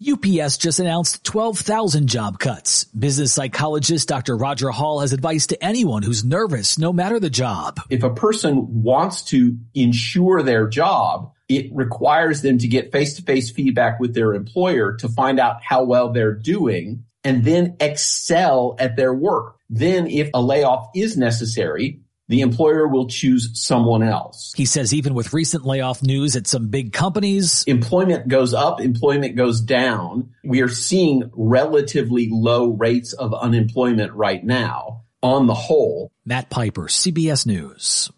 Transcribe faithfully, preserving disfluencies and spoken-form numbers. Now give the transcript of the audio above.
U P S just announced twelve thousand job cuts. Business psychologist Doctor Roger Hall has advice to anyone who's nervous, no matter the job. If a person wants to ensure their job, it requires them to get face-to-face feedback with their employer to find out how well they're doing and then excel at their work. Then if a layoff is necessary, the employer will choose someone else. He says even with recent layoff news at some big companies, employment goes up, employment goes down. We are seeing relatively low rates of unemployment right now on the whole. Matt Piper, C B S News.